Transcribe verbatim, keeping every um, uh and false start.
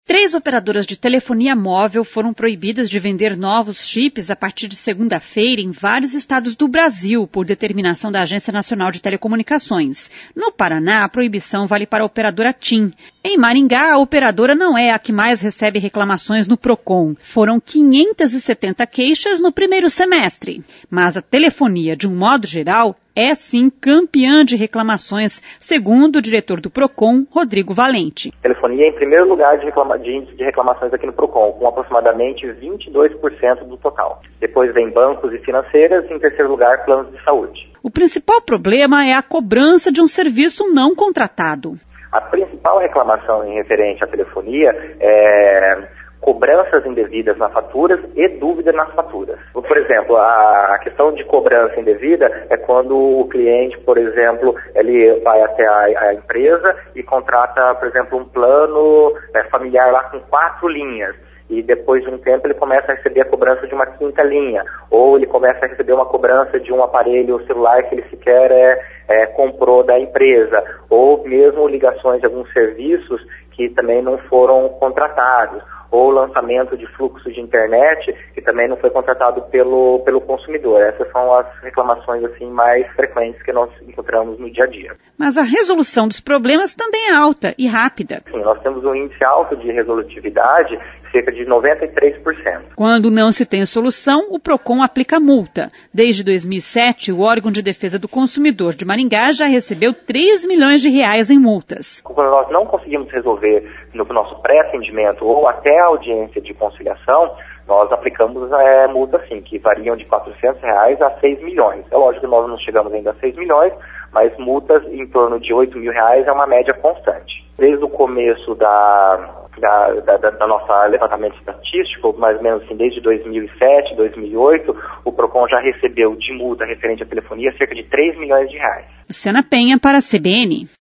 Três operadoras de telefonia móvel foram proibidas de vender novos chips a partir de segunda-feira em vários estados do Brasil, por determinação da Agência Nacional de Telecomunicações. No Paraná, a proibição vale para a operadora TIM. Em Maringá, a operadora não é a que mais recebe reclamações no Procon. Foram quinhentas e setenta queixas no primeiro semestre. Mas a telefonia, de um modo geral, é sim campeã de reclamações, segundo o diretor do Procon, Rodrigo Valente. Telefonia em primeiro lugar de, reclama... de índice de reclamações aqui no Procon, com aproximadamente vinte e dois por cento do total. Depois vem bancos e financeiras e em terceiro lugar planos de saúde. O principal problema é a cobrança de um serviço não contratado. A principal reclamação em referente à telefonia é cobranças indevidas nas faturas e dúvida nas faturas. Por exemplo, a questão de cobrança indevida é quando o cliente, por exemplo, ele vai até a, a empresa e contrata, por exemplo, um plano é, familiar lá com quatro linhas. E depois de um tempo ele começa a receber a cobrança de uma quinta linha, ou ele começa a receber uma cobrança de um aparelho celular que ele sequer é, é, comprou da empresa, ou mesmo ligações de alguns serviços que também não foram contratados, ou lançamento de fluxo de internet que também não foi contratado pelo, pelo consumidor. Essas são as reclamações assim, mais frequentes que nós encontramos no dia a dia. Mas a resolução dos problemas também é alta e rápida. Sim, nós temos um índice alto de resolutividade, cerca de noventa e três por cento. Quando não se tem solução, o Procon aplica multa. Desde dois mil e sete, o órgão de defesa do consumidor de Maringá já recebeu três milhões de reais em multas. Quando nós não conseguimos resolver no nosso pré-atendimento ou até a audiência de conciliação, nós aplicamos é, multas sim, que variam de quatrocentos reais a seis milhões. É lógico que nós não chegamos ainda a seis milhões, mas multas em torno de oito mil reais é uma média constante. Desde o começo da... Da, da, da nossa levantamento estatístico, mais ou menos assim, desde dois mil e sete, dois mil e oito, o Procon já recebeu de multa referente à telefonia cerca de três milhões de reais. Luciana Penha para a C B N.